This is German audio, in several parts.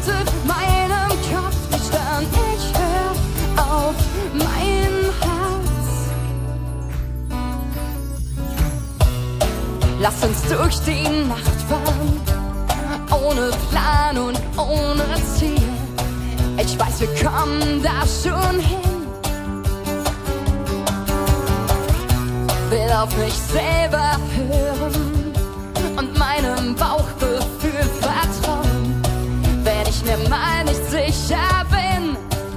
bietet meinem Kopf die Stirn. Ich hör auf mein Herz. Lass uns durch die Nacht fahren, ohne Plan und ohne Ziel. Ich weiß, wir kommen da schon hin. Will auf mich selber hören und meinem Bauchgefühl vertrauen, wenn ich mir mal nicht sicher bin.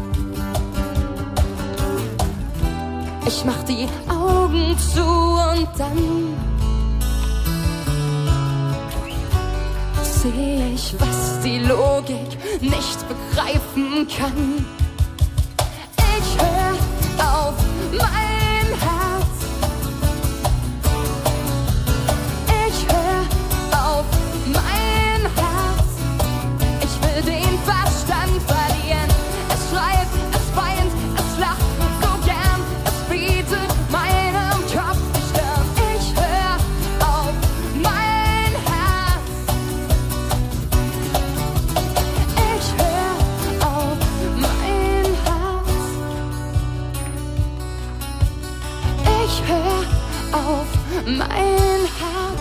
Ich mach die Augen zu und dann seh ich, was die Logik nicht begreifen kann. Ich hör auf mein Herz. Ich hör auf mein Herz. Ich will den Verstand verlieren. Es schreit, es weint, es lacht so gern. Es bietet meinem Kopf die Stirn. Ich hör auf mein Herz. Ich hör auf mein Herz. Ich hör auf mein Herz.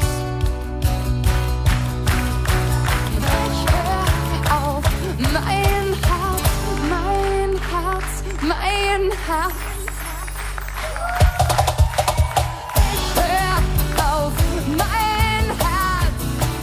Ich hör auf mein Herz, mein Herz, mein Herz. Ich hör auf mein Herz.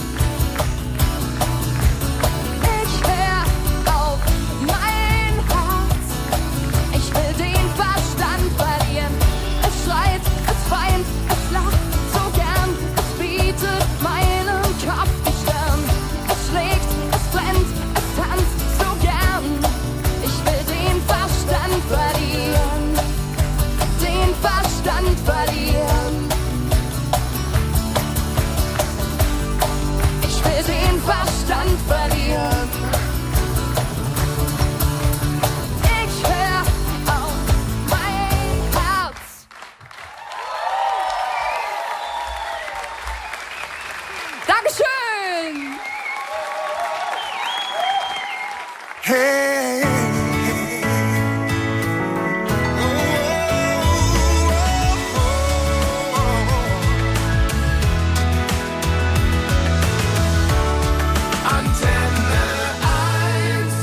Ich hör auf mein Herz. Ich will den Verstand verlieren. Es schreit, es weint, es lacht so gern. Es bietet meinem Kopf die Stirn. Es schlägt, es brennt, es tanzt so gern. Ich will den Verstand verlieren. Den Verstand verlieren. Ich will den Verstand verlieren. Ich hör auf mein Herz. Dankeschön! Hey. Antenne 1.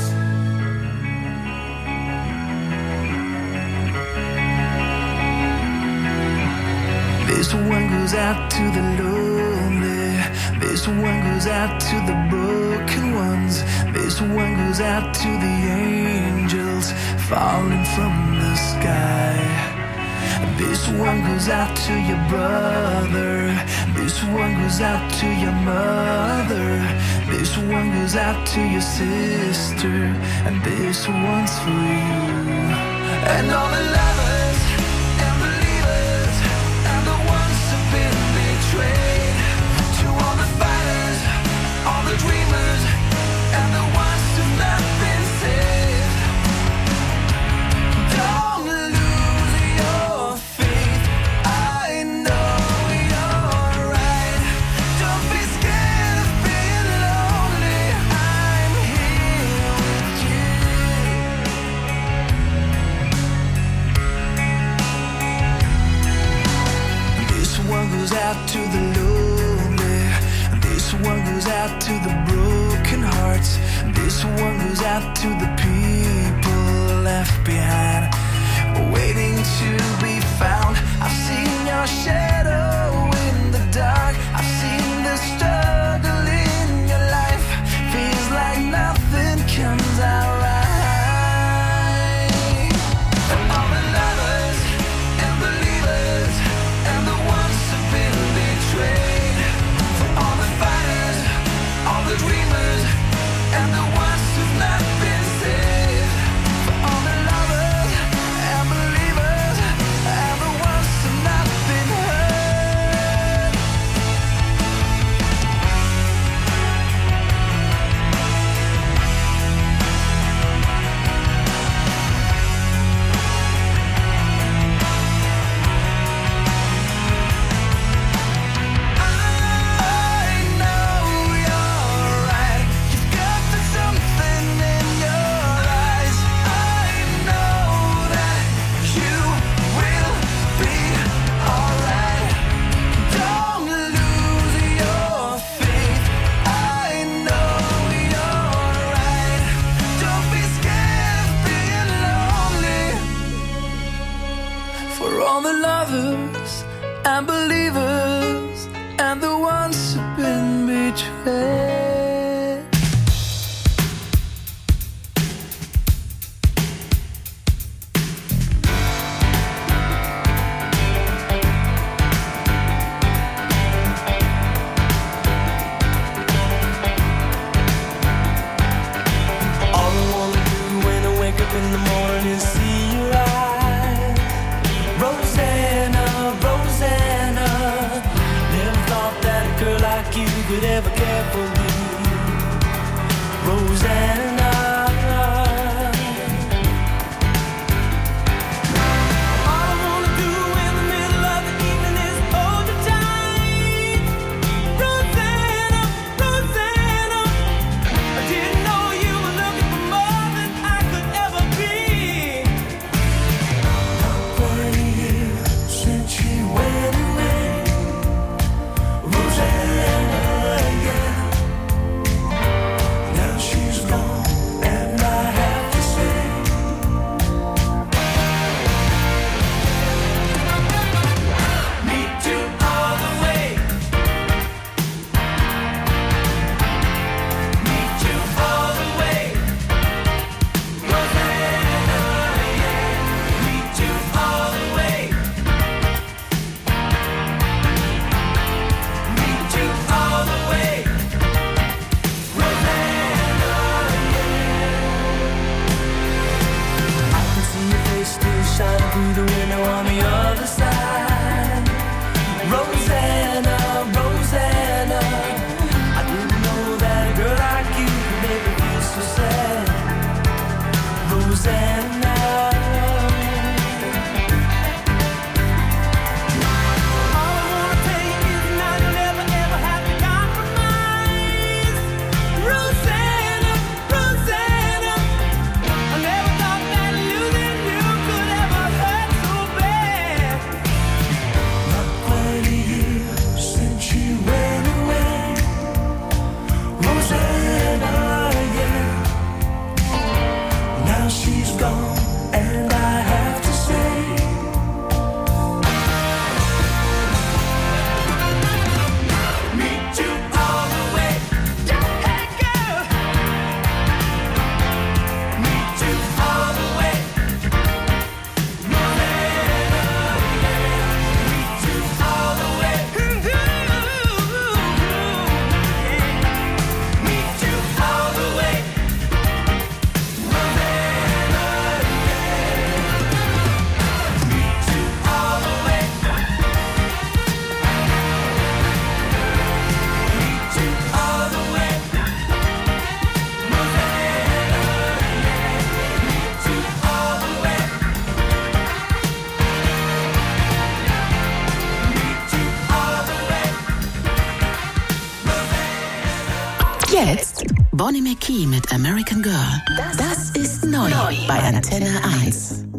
This one goes out to the lonely. This one goes out to the broken ones. This one goes out to the angels falling from the sky. This one goes out to your brother. This one goes out to your mother. This one goes out to your sister. And this one's for you. And all the lovers and believers and the ones who've been betrayed. To all the fighters, all the dreamers, and the ones who've not been saved. Don't lose your faith. I know you're right. Don't be scared of being lonely. I'm here with you. This one goes out to the lonely. This one goes out to the broken hearts. This one goes out to the people left behind, waiting to be found. I've seen your shadow in the dark. I've seen the struggle in your life. Feels like nothing comes out right. And all the lovers and believers and the ones who've been betrayed. For all the fighters, all the dreamers, and the ones who've not been saved. For all the lovers and believers and the ones who've not been hurt. believers and the ones who've been betrayed. In the morning, see your eyes, Rosanna, Rosanna. Never thought that a girl like you could ever care for me, Rosanna. All I wanna do in the middle of the evening is hold you tight, Rosanna, Rosanna. I didn't know you were looking for more than I could ever be. Not quite a year since she went away, Rosanna, yeah. Now she's gone and I have to say, meet you all the way, meet you all the way, Rosanna, yeah. Meet you all the way, meet you all the way, Rosanna, yeah. I can see your face still shining through the window on the other side, Rosanna, Rosanna. I didn't know that a girl like you could make me feel so sad, Rosanna. All I wanna tell you is now you'll never ever have to compromise, Rosanna, Rosanna. I never thought that losing you could ever hurt so bad. Not quite a year since she went away, Rosanna, yeah. Now she's gone and I have to say, meet you all the way, hey girl. Meet you all the way, Rosanna, yeah. Meet you all the way, yeah. Meet you all the way, Rosanna, yeah. Meet you all the way, meet you all the way, Rosanna, yeah. Meet you all the way, meet you all the way, Jetzt Bonnie McKee mit American Girl. Das ist neu bei Antenne 1.